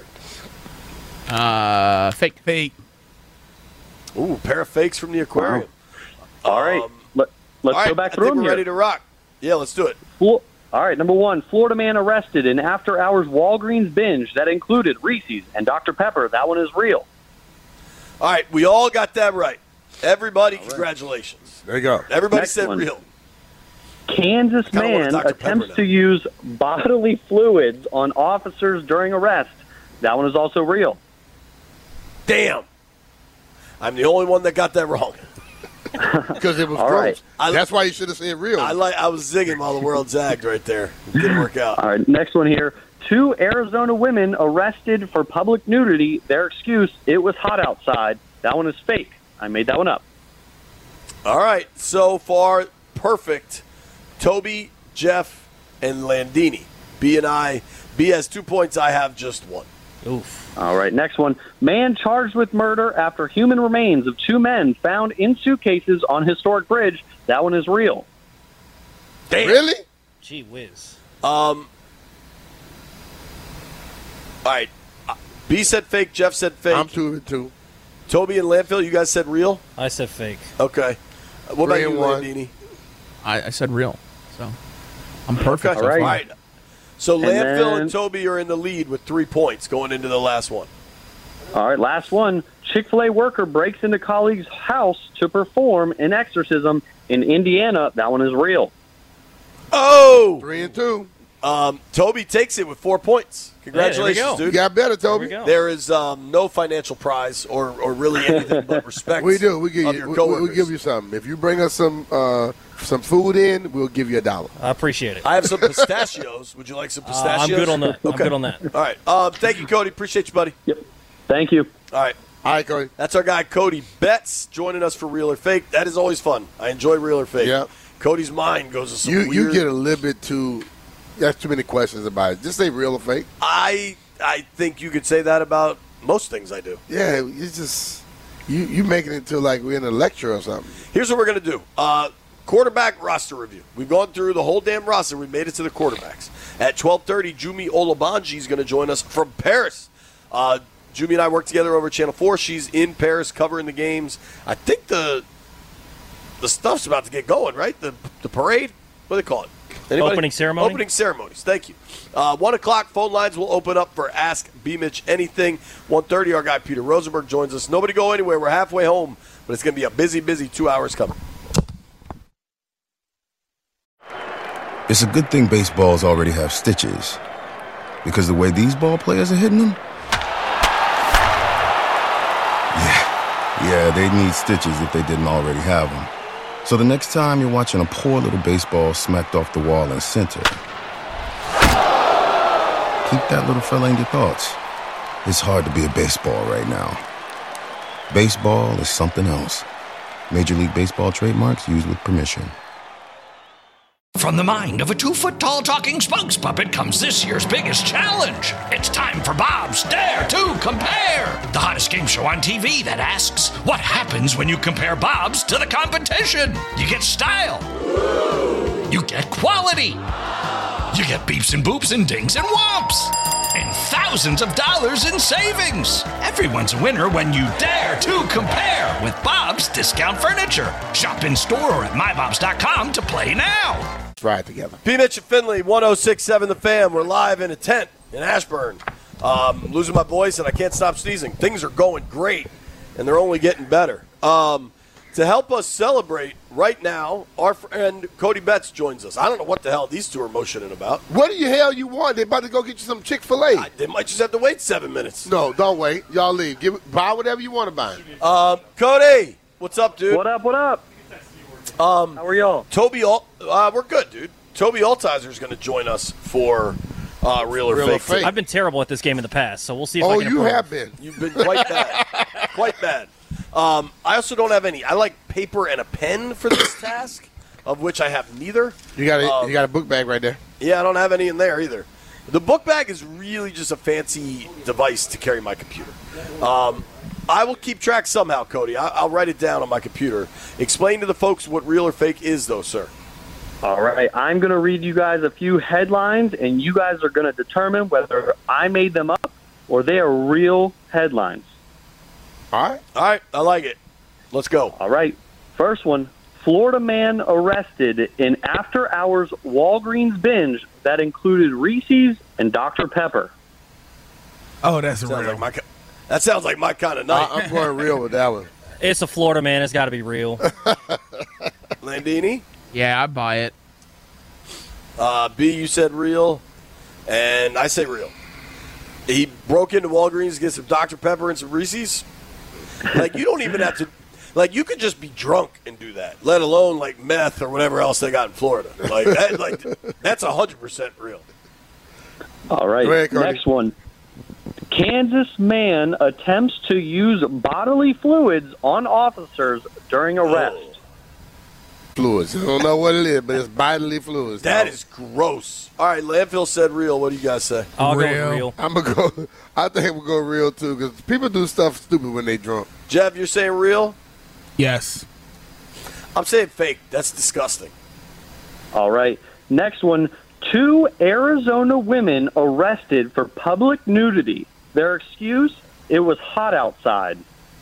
Uh, fake. Fake. Ooh, pair of fakes from the aquarium. All right. Let, let's all right, go back I through think them we're here. ready to rock. Yeah, let's do it. Flo- All right, number one, Florida man arrested in after-hours Walgreens binge that included Reese's and Doctor Pepper. That one is real. All right, we all got that right. Everybody, congratulations. There you go. Everybody Next said one. real. Kansas I kinda want a man Doctor attempts Pepper to use bodily fluids on officers during arrest. That one is also real. Damn. I'm the only one that got that wrong. Because it was All gross. right. I- That's why you should have said real. I like. I was zigging while the world zagged right there. Didn't work out. All right, next one here. Two Arizona women arrested for public nudity. Their excuse, it was hot outside. That one is fake. I made that one up. All right, so far, perfect. Toby, Jeff, and Landini. B and I. B has two points. I have just one. Oof. All right, next one. Man charged with murder after human remains of two men found in suitcases on historic bridge. That one is real. Damn. Really? Gee whiz. Um. All right. Uh, B said fake. Jeff said fake. I'm two and two. Toby and Landfill, you guys said real? I said fake. Okay. Uh, What Three about and you, one. Landini? I, I said real. So I'm perfect. Okay. All right. All right. So And Landfill then- and Toby are in the lead with three points going into the last one. All right, last one. Chick-fil-A worker breaks into colleague's house to perform an exorcism in Indiana. That one is real. Oh! Three and two. Um, Toby takes it with four points. Congratulations, go. dude. You got better, Toby. There we go. There is um, no financial prize or, or really anything but respect. We do. We give of you. your We, we, coworkers. we give you something. If you bring us some uh, some food in, we'll give you a dollar. I appreciate it. I have some pistachios. Would you like some Uh, pistachios? I'm good on that. I'm Okay. good on that. All right. Um, thank you, Cody. Appreciate you, buddy. Yep. Thank you. All right. All right, Cody. That's our guy, Cody Betts, joining us for Real or Fake. That is always fun. I enjoy Real or Fake. Yeah. Cody's mind goes to some You you weird... get a little bit too. That's too many questions about it. Just say real or fake. I, I think you could say that about most things I do. Yeah, it's just you you making it into like we're in a lecture or something. Here's what we're going to do. Uh, quarterback roster review. We've gone through the whole damn roster. We made it to the quarterbacks. At twelve thirty, Jumi Olabanji is going to join us from Paris. Uh, Jumi and I work together over at Channel four. She's in Paris covering the games. I think the the stuff's about to get going, right? The the parade? What do they call it? Anybody? Opening ceremony? Opening ceremonies. Thank you. Uh, one o'clock, phone lines will open up for Ask B. Mitch Anything. one thirty, our guy Peter Rosenberg joins us. Nobody go anywhere. We're halfway home, but it's going to be a busy, busy two hours coming. It's a good thing baseballs already have stitches, because the way these ball players are hitting them, yeah, yeah, they need stitches if they didn't already have them. So the next time you're watching a poor little baseball smacked off the wall in center, keep that little fella in your thoughts. It's hard to be a baseball right now. Baseball is something else. Major League Baseball trademarks used with permission. From the mind of a two-foot-tall talking spokes puppet comes this year's biggest challenge. It's time for Bob's Dare to Compare, the hottest game show on T V that asks, what happens when you compare Bobs to the competition? You get style. You get quality. You get beeps and boops and dings and whomps. And thousands of dollars in savings. Everyone's a winner when you dare to compare with Bob's Discount Furniture. Shop in store or at my bobs dot com to play now. Ride together. P. Mitch and Finley, one oh six point seven The Fan. We're live in a tent in Ashburn. Um, losing my voice and I can't stop sneezing. Things are going great, and they're only getting better. Um, to help us celebrate right now, our friend Cody Betts joins us. I don't know what the hell these two are motioning about. What the hell you want? They're about to go get you some Chick-fil-A. They might just have to wait seven minutes. No, don't wait. Y'all leave. Give, buy whatever you want to buy. Um, Cody, what's up, dude? What up, what up? Um, How are y'all? Toby, Al- uh, we're good, dude. Toby Altizer is going to join us for uh, Real or Real or Fake. Fake. I've been terrible at this game in the past, so we'll see if Oh, I can you improve. have been. You've been quite bad. Quite bad. Um, I also don't have any. I like paper and a pen for this task, of which I have neither. You got a, Um, you got a book bag right there. Yeah, I don't have any in there either. The book bag is really just a fancy device to carry my computer. Um, I will keep track somehow, Cody. I- I'll write it down on my computer. Explain to the folks what Real or Fake is, though, sir. All right, I'm going to read you guys a few headlines, and you guys are going to determine whether I made them up or they are real headlines. All right. All right, I like it. Let's go. All right, first one. Florida man arrested in after-hours Walgreens binge that included Reese's and Doctor Pepper. Oh, that's Sounds real. like my, ki- that sounds like my kind of night. I, I'm going real with that one. It's a Florida man. It's got to be real. Landini? Yeah, I buy it. Uh, B, you said real, and I say real. He broke into Walgreens to get some Doctor Pepper and some Reese's. Like, you don't even have to, like, you could just be drunk and do that, let alone, like, meth or whatever else they got in Florida. Like, that, like that's one hundred percent real. All right, Go ahead, Cody. next one. Kansas man attempts to use bodily fluids on officers during arrest. Oh, Fluids. I don't know what it is, but it's bodily fluids. that dog. is gross. All right, Landfill said real. What do you guys say? I'll go Real. with real. I'm gonna go. I think we'll go real too, because people do stuff stupid when they drunk. Jeff, you're saying real? Yes. I'm saying fake. That's disgusting. All right, next one. Two Arizona women arrested for public nudity. Their excuse? It was hot outside.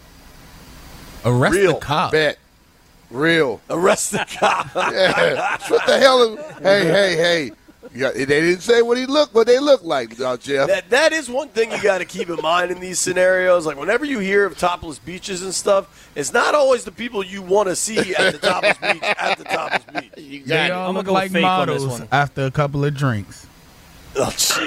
Arrest Real. the cop. Bet. Real. Arrest the cop. Yeah. What the hell? Is, hey, hey, hey. Yeah, they didn't say what he looked, what they look like, uh, Jeff. That that is one thing you got to keep in mind in these scenarios. Like whenever you hear of topless beaches and stuff, it's not always the people you want to see at the topless beach at the topless beach. You got They it. all I'm gonna look go like fake on this models one. after a couple of drinks. Oh,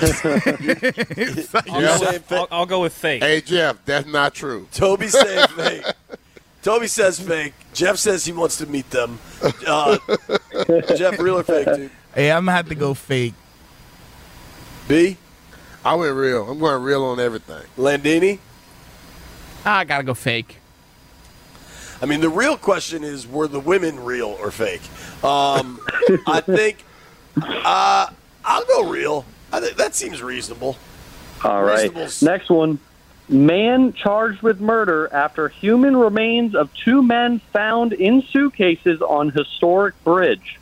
jeez. I'll, You're go saying with, fake. I'll, I'll go with fake. Hey, Jeff, that's not true. Toby saying fake. Toby says fake. Jeff says he wants to meet them. Uh, Jeff, real or fake, dude? Hey, I'm gonna have to go fake. B? I went real. I'm going real on everything. Landini? I gotta go fake. I mean, the real question is, were the women real or fake? Um, I think uh, I'll go real. I think that seems reasonable. All right. Reasonable. Next one. Man charged with murder after human remains of two men found in suitcases on historic bridge.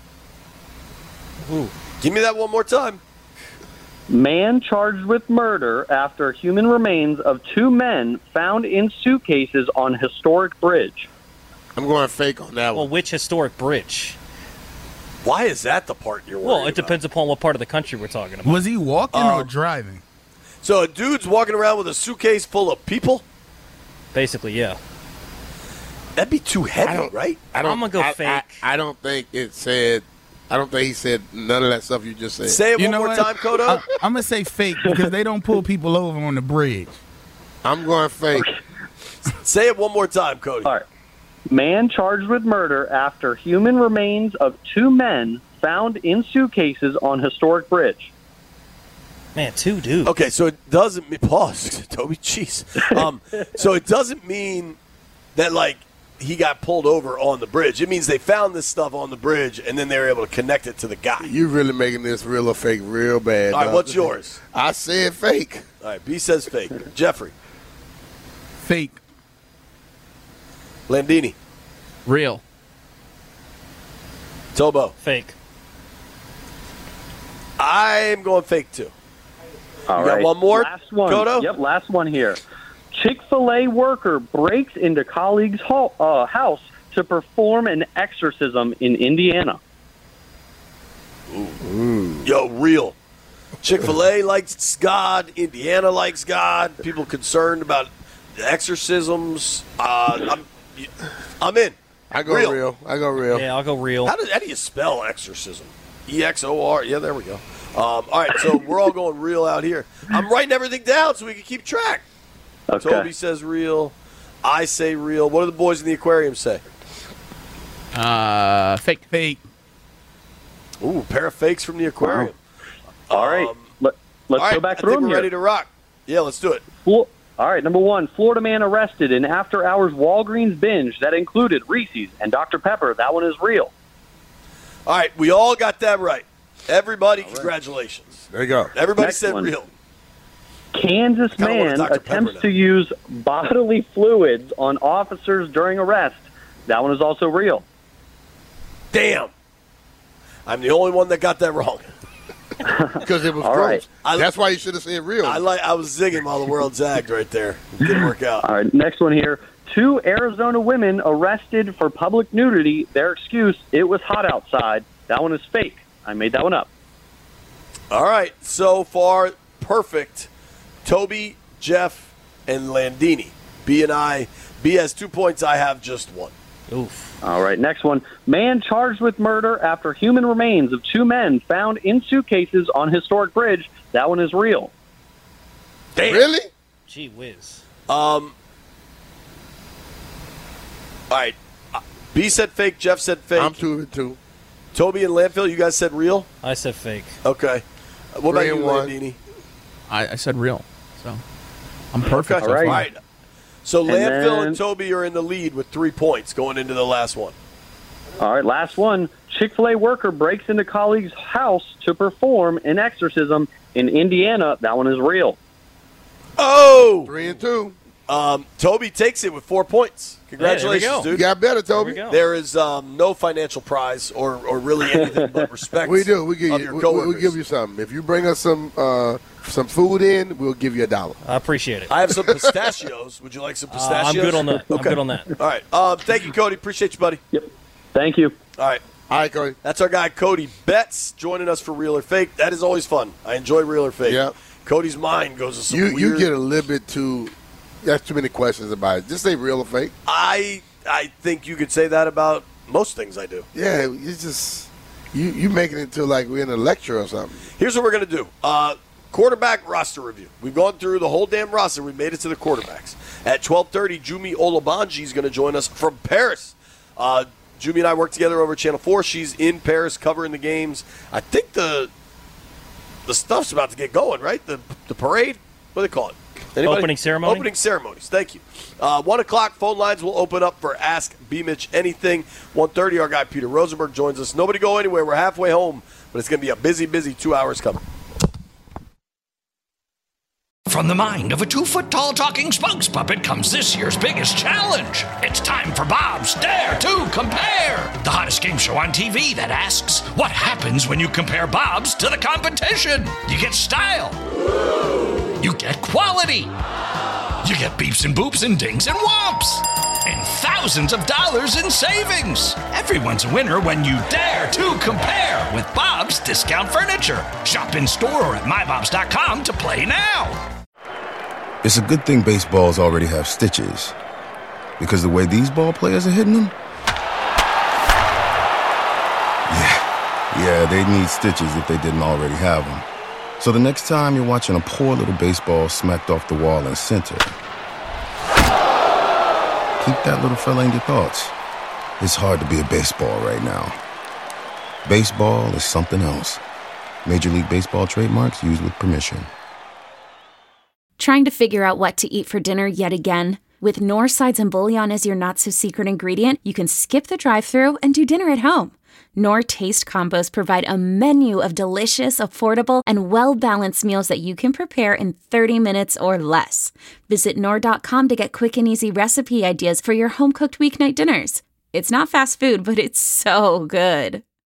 Ooh. Give me that one more time. Man charged with murder after human remains of two men found in suitcases on historic bridge. I'm going fake on that Well, one. which historic bridge? Why is that the part you're worried Well, it about? depends upon what part of the country we're talking about. Was he walking or Um, driving? So a dude's walking around with a suitcase full of people? Basically, yeah. That'd be too I heavy, don't- right? I don't, I'm gonna go I, fake. I, I don't think it said. I don't think he said none of that stuff you just said. Say it You one know more what? time, Kodo. I, I'm gonna say fake because they don't pull people over on the bridge. I'm going fake. Say it one more time, Cody. All right. Man charged with murder after human remains of two men found in suitcases on historic bridge. Man, two dudes. Okay, so it doesn't mean pause, Toby. Jeez. Um, so it doesn't mean that like he got pulled over on the bridge. It means they found this stuff on the bridge and then they were able to connect it to the guy. You really making this real or fake real bad. All right, dog. what's yours? I said fake. All right, B says fake. Jeffrey. Fake. Landini. Real. Tobo. Fake. I'm going fake too. All you right. got one more, Last one. Kodo? Yep, last one here. Chick-fil-A worker breaks into colleague's ho- uh, house to perform an exorcism in Indiana. Ooh. Yo, real. Chick-fil-A likes God. Indiana likes God. People concerned about exorcisms. Uh, I'm, I'm in. I go real. real. I go real. Yeah, I'll go real. How do, how do you spell exorcism? E X O R. Yeah, there we go. Um, all right, so we're all going real out here. I'm writing everything down so we can keep track. Okay. Toby says real. I say real. What do the boys in the aquarium say? Uh, fake. Fake. Ooh, pair of fakes from the aquarium. All right. Let, let's all right, go back I through think them we're here. ready to rock. Yeah, let's do it. Flo- All right, number one, Florida man arrested in after-hours Walgreens binge that included Reese's and Doctor Pepper. That one is real. All right, we all got that right. Everybody, congratulations. There you go. Everybody Next said one. real. Kansas kinda want a man Doctor attempts Pepper to use bodily fluids on officers during arrest. That one is also real. Damn. I'm the only one that got that wrong. Because it was All gross. right. I- That's why you should have said real. I like. I was zigging while the world zagged right there. It didn't work out. All right, next one here. Two Arizona women arrested for public nudity. Their excuse, it was hot outside. That one is fake. I made that one up. All right, so far, perfect. Toby, Jeff, and Landini. B and I. B has two points. I have just one. Oof. All right, next one. Man charged with murder after human remains of two men found in suitcases on historic bridge. That one is real. Damn. Really? Gee whiz. Um. All right. Uh, B said fake. Jeff said fake. I'm two and two. Toby and Landfill, you guys said real? I said fake. Okay. Uh, what about Three you, and one. Landini? I, I said real. So I'm perfect. Okay. so All right. All right. So And Landfill then- and Toby are in the lead with three points going into the last one. All right, last one. Chick-fil-A worker breaks into colleague's house to perform an exorcism in Indiana. That one is real. Oh! Three and two. Um, Toby takes it with four points. Congratulations, Yeah, there we go. You dude. got better, Toby. There we go. There is um, no financial prize or, or really anything but respect. We do. We give of you. your We, coworkers. we give you something. If you bring us some uh, some food in, we'll give you a dollar. I appreciate it. I have some pistachios. Would you like some Uh, pistachios? I'm good on that. I'm Okay. good on that. All right. Um, thank you, Cody. Appreciate you, buddy. Yep. Thank you. All right. All right, Cody. That's our guy, Cody Betts, joining us for Real or Fake. That is always fun. I enjoy Real or Fake. Yep. Cody's mind goes to some You weird... you get a little bit too. That's too many questions about it. Just say real or fake. I I think you could say that about most things I do. Yeah, it's just you you making it into like we're in a lecture or something. Here's what we're going to do. Uh, quarterback roster review. We've gone through the whole damn roster. We made it to the quarterbacks. At twelve thirty, Jumi Olabanji is going to join us from Paris. Uh, Jumi and I work together over at Channel four. She's in Paris covering the games. I think the the stuff's about to get going, right? The the parade? What do they call it? Anybody? Opening ceremony? Opening ceremonies. Thank you. Uh, one o'clock, phone lines will open up for Ask B. Mitch Anything. one thirty, our guy Peter Rosenberg joins us. Nobody go anywhere. We're halfway home, but it's going to be a busy, busy two hours coming. From the mind of a two-foot-tall talking spokes puppet comes this year's biggest challenge. It's time for Bob's Dare to Compare, the hottest game show on T V that asks, what happens when you compare Bob's to the competition? You get style. You get quality. You get beeps and boops and dings and whomps. And thousands of dollars in savings. Everyone's a winner when you dare to compare with Bob's Discount Furniture. Shop in store or at my bobs dot com to play now. It's a good thing baseballs already have stitches. Because the way these ball players are hitting them? Yeah, yeah, they'd need stitches if they didn't already have them. So the next time you're watching a poor little baseball smacked off the wall in center, keep that little fella in your thoughts. It's hard to be a baseball right now. Baseball is something else. Major League Baseball trademarks used with permission. Trying to figure out what to eat for dinner yet again? With Knorr sides and bouillon as your not-so-secret ingredient, you can skip the drive-thru and do dinner at home. Knorr Taste Combos provide a menu of delicious, affordable, and well-balanced meals that you can prepare in thirty minutes or less. Visit Knorr dot com to get quick and easy recipe ideas for your home-cooked weeknight dinners. It's not fast food, but it's so good.